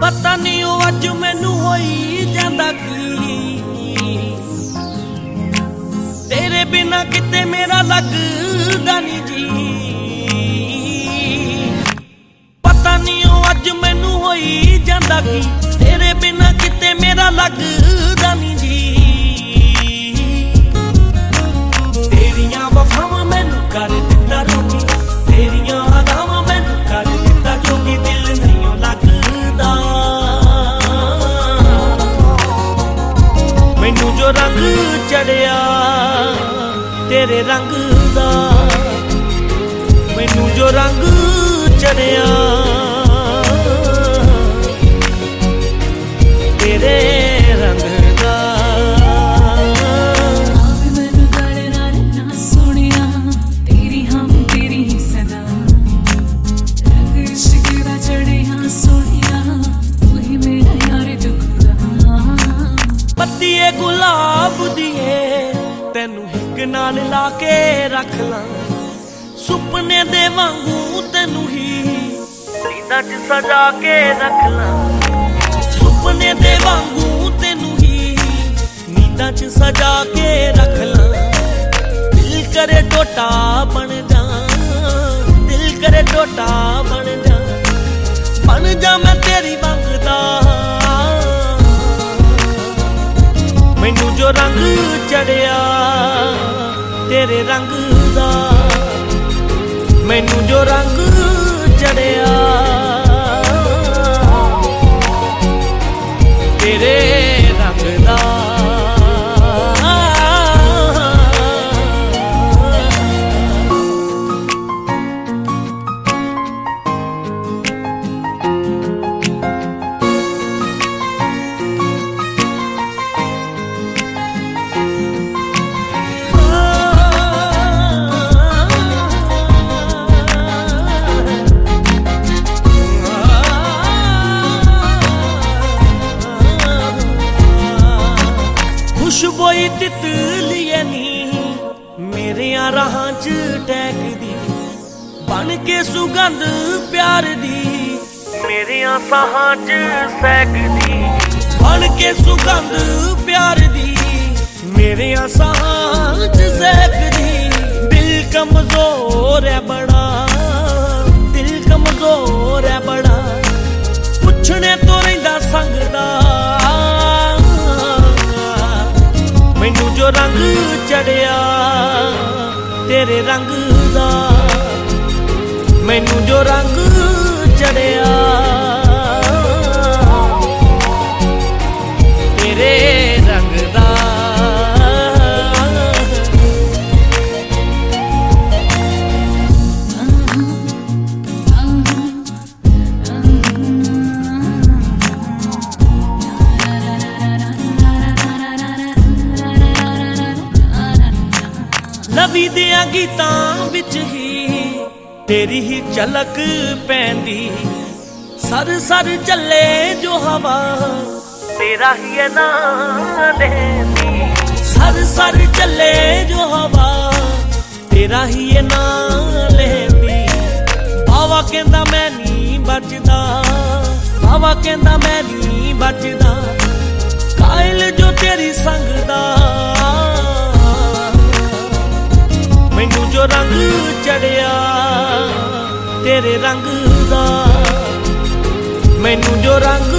पता नहीं ओ अज मैनू होई जांदा की तेरे बिना किते मेरा लगदा नहीं जी। पता नहीं ओ अज मैनू होई जांदा की तेरे बिना किते मेरा लगदा नहीं जी। तेरियां वफावां मैनू कर दित्ता रोगी, तेरियां अदावां मैनू कर दित्ता जोगी, दिल नहीं लगदा मैनू जो रंग चढ़िया तेरे रंग दा, मैनू जो रंग चढ़िया तेरे रंग दा। मैनू गल नाल ना सुनिया तेरी हम तेरी सदा, रंग इश्क दा चढ़िया सोनिया तू ही मेरा यार दुखदा। पत्तीए गुलाब दिए तेनू हिक नाल ला के रख ला, सुपने दे वांगू तेनू ही नींदां च सजा के रख ला, सुपने दे वांगू तेनू ही नींदां च सजा के रख ला। दिल करे टोटा बन जा, दिल करे टोटा बन जा मैं तेरी मंगदा। मैनू जो रंग चढ़िया तेरे रंग दा, मैनू जो रंग चढ़िया तेरे रंग दा। खुशबोई तितलिए नी मेरे राहां च टहकदी, बन के सुगंध प्यार दी मेरे साहां च सहकदी, बन के सुगंध प्यार दी मेरे साहां च सहकदी। दिल कमजोर है बड़ा, दिल कमजोर है बड़ा, पुछने तो रहिंदा संगदा। मैनू जो रंग चढ़िया तेरे रंग दा, मैनू जो रंग चढ़िया तेरे रंग दा। लवी दिया गीतां विच ही तेरी ही झलक पैंदी, सर सर चले जो हवा तेरा ही है नाम लेंदी, सर सर चले जो हवा तेरा ही है नाम लेंदी। बावा कहंदा मैं नहीं बचदा, बावा कहंदा मैं नहीं बचदा, कायल जो तेरी संग दा। मैनू जो रंग चढ़िया तेरे रंग दा, मैनू जो रंग